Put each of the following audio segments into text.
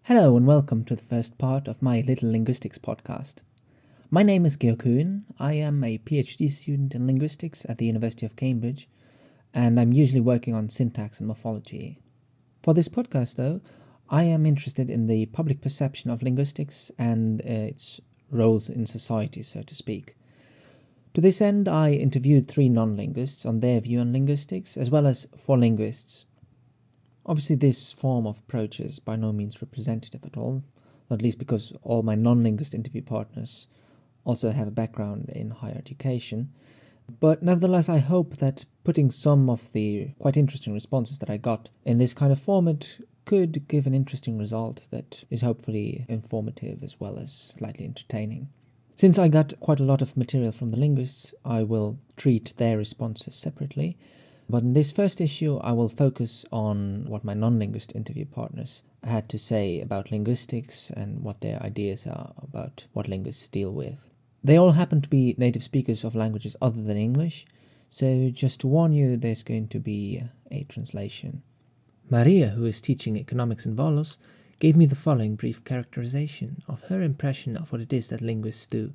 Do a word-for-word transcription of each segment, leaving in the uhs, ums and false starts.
Hello and welcome to the first part of my Little Linguistics podcast. My name is Georg Kuhn. I am a PhD student in linguistics at the University of Cambridge, and I'm usually working on syntax and morphology. For this podcast, though, I am interested in the public perception of linguistics and uh, its roles in society, so to speak. To this end, I interviewed three non-linguists on their view on linguistics, as well as four linguists. Obviously, this form of approach is by no means representative at all, not least because all my non-linguist interview partners also have a background in higher education. But nevertheless, I hope that putting some of the quite interesting responses that I got in this kind of format could give an interesting result that is hopefully informative as well as slightly entertaining. Since I got quite a lot of material from the linguists, I will treat their responses separately. But in this first issue, I will focus on what my non-linguist interview partners had to say about linguistics and what their ideas are about what linguists deal with. They all happen to be native speakers of languages other than English, so just to warn you, there's going to be a translation. Maria, who is teaching economics in Volos, gave me the following brief characterization of her impression of what it is that linguists do.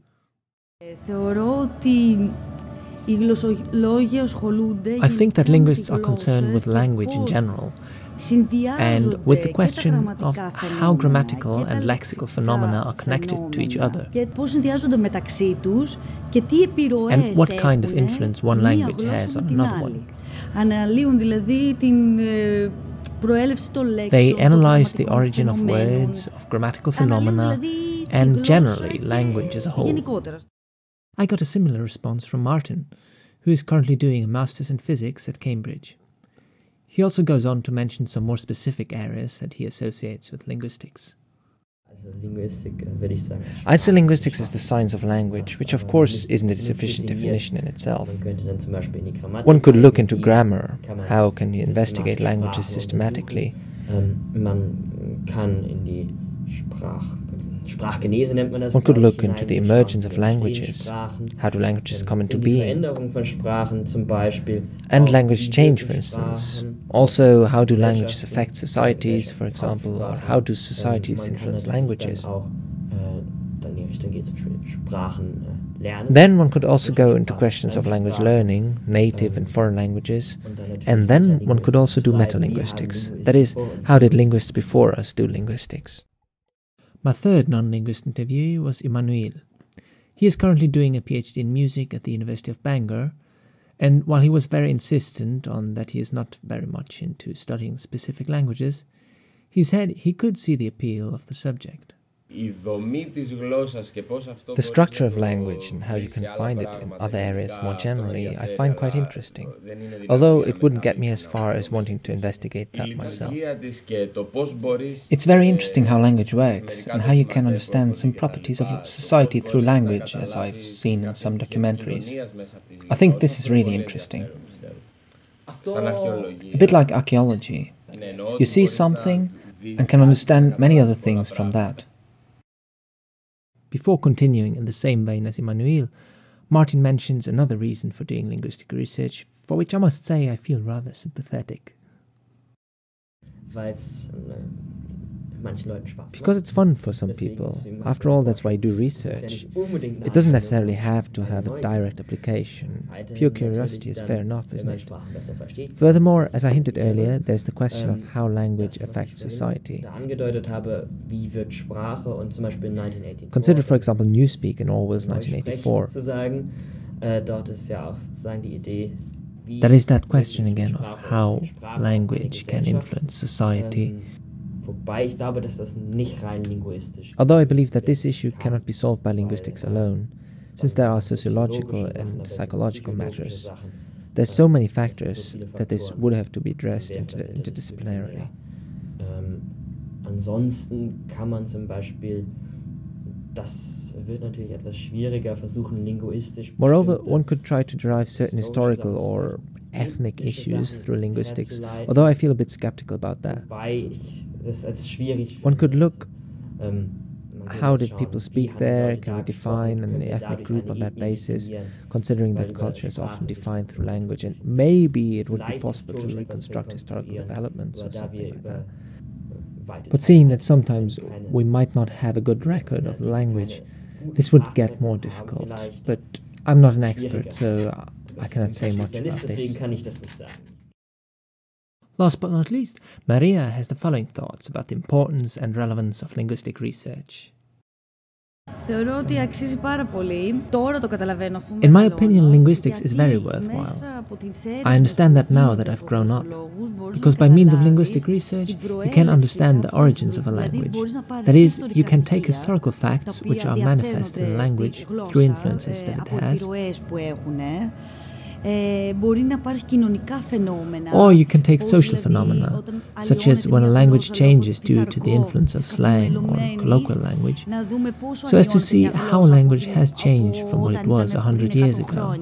I think that linguists are concerned with language in general, and with the question of how grammatical and lexical phenomena are connected to each other, and what kind of influence one language has on another one. They analyze the origin of words, of grammatical phenomena, and generally language as a whole. I got a similar response from Martin, who is currently doing a Master's in Physics at Cambridge. He also goes on to mention some more specific areas that he associates with linguistics. I'd say linguistics is the science of language, which of course isn't a sufficient definition in itself. One could look into grammar. How can you investigate languages systematically? One could look into the emergence of languages. How do languages come into being? And language change, for instance. Also, how do languages affect societies, for example, or how do societies influence languages? Then one could also go into questions of language learning, native and foreign languages, and then one could also do metalinguistics. That is, how did linguists before us do linguistics? My third non-linguist interviewee was Emmanuel. He is currently doing a PhD in music at the University of Bangor, and while he was very insistent on that he is not very much into studying specific languages, he said he could see the appeal of the subject. The structure of language and how you can find it in other areas more generally I find quite interesting, although it wouldn't get me as far as wanting to investigate that myself. It's very interesting how language works and how you can understand some properties of society through language, as I've seen in some documentaries. I think this is really interesting. A bit like archaeology. You see something and can understand many other things from that. Before continuing in the same vein as Emmanuel, Martin mentions another reason for doing linguistic research, for which I must say I feel rather sympathetic. Because it's fun for some people. After all, that's why you do research. It doesn't necessarily have to have a direct application. Pure curiosity is fair enough, isn't it? Furthermore, as I hinted earlier, there's the question of how language affects society. Consider, for example, Newspeak in Orwell's nineteen eighty-four. That is that question again of how language can influence society. Although I believe that this issue cannot be solved by linguistics alone, since there are sociological and psychological matters. There's so many factors that this would have to be addressed inter- interdisciplinarily. Moreover, one could try to derive certain historical or ethnic issues through linguistics, although I feel a bit skeptical about that. One could look, how did people speak there? Can we define an ethnic group on that basis, considering that culture is often defined through language, and maybe it would be possible to reconstruct historical developments or something like that. But seeing that sometimes we might not have a good record of the language, this would get more difficult. But I'm not an expert, so I cannot say much about this. Last but not least, Maria has the following thoughts about the importance and relevance of linguistic research. In my opinion, linguistics is very worthwhile. I understand that now that I've grown up, because by means of linguistic research, you can understand the origins of a language. That is, you can take historical facts which are manifest in a language through influences that it has, or you can take social phenomena, such as when a language changes due to the influence of slang or colloquial language, so as to see how a language has changed from what it was a hundred years ago.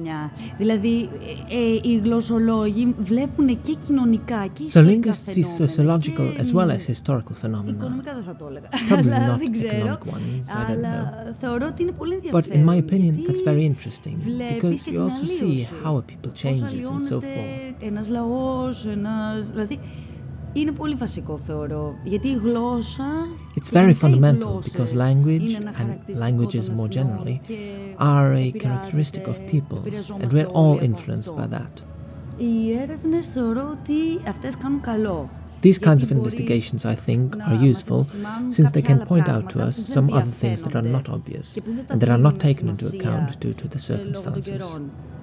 So linguists see sociological as well as historical phenomena. Probably not economic ones, I don't know. But in my opinion, that's very interesting, because you also see how a people changes and so forth. It's very fundamental because language, and languages more generally, are a characteristic of peoples, and we're all influenced by that. These kinds of investigations, I think, are useful since they can point out to us some other things that are not obvious and that are not taken into account due to the circumstances.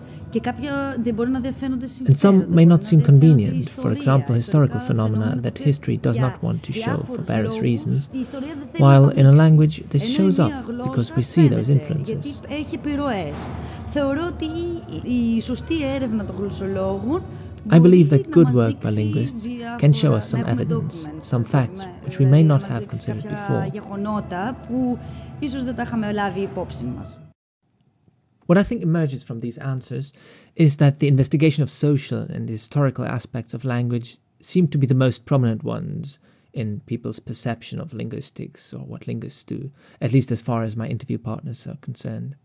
And some may not seem convenient, for example, historical phenomena that history does not want to show for various reasons, while in a language this shows up because we see those influences. I believe that good work by linguists can show us some evidence, some facts which we may not have considered before. What I think emerges from these answers is that the investigation of social and historical aspects of language seem to be the most prominent ones in people's perception of linguistics, or what linguists do, at least as far as my interview partners are concerned.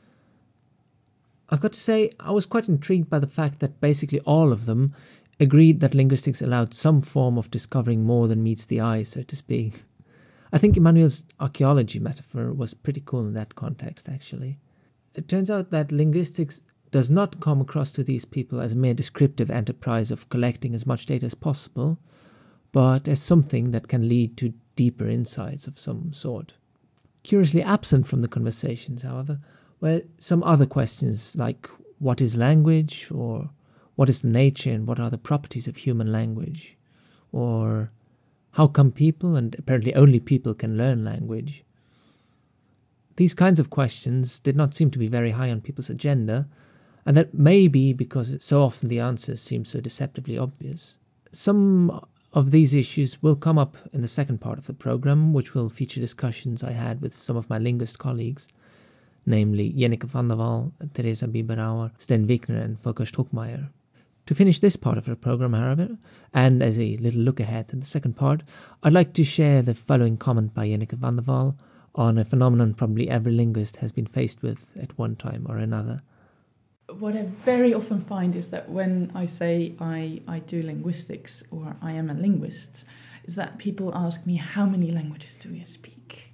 I've got to say, I was quite intrigued by the fact that basically all of them agreed that linguistics allowed some form of discovering more than meets the eye, so to speak. I think Emmanuel's archaeology metaphor was pretty cool in that context, actually. It turns out that linguistics does not come across to these people as a mere descriptive enterprise of collecting as much data as possible, but as something that can lead to deeper insights of some sort. Curiously absent from the conversations, however, were some other questions like what is language, or what is the nature and what are the properties of human language, or how come people, and apparently only people, can learn language. These kinds of questions did not seem to be very high on people's agenda, and that may be because so often the answers seem so deceptively obvious. Some of these issues will come up in the second part of the program, which will feature discussions I had with some of my linguist colleagues, namely Jenneke van der Wal, Teresa Bieberauer, Sten Wigner and Volker Struckmeier. To finish this part of the program, however, and as a little look ahead to the second part, I'd like to share the following comment by Jenneke van der Wal on a phenomenon probably every linguist has been faced with at one time or another. What I very often find is that when I say I, I do linguistics or I am a linguist, is that people ask me, how many languages do you speak?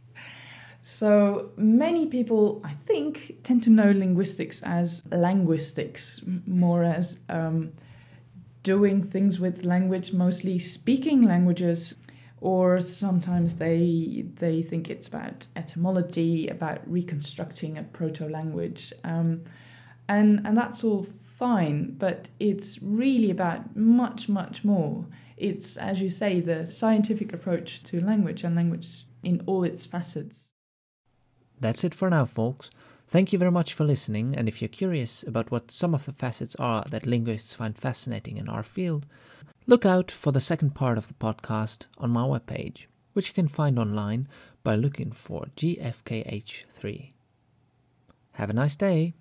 So many people, I think, tend to know linguistics as linguistics, more as um, doing things with language, mostly speaking languages, or sometimes they they think it's about etymology, about reconstructing a proto-language. Um, and, and that's all fine, but it's really about much, much more. It's, as you say, the scientific approach to language and language in all its facets. That's it for now, folks. Thank you very much for listening, and if you're curious about what some of the facets are that linguists find fascinating in our field, look out for the second part of the podcast on my webpage, which you can find online by looking for G F K H three. Have a nice day.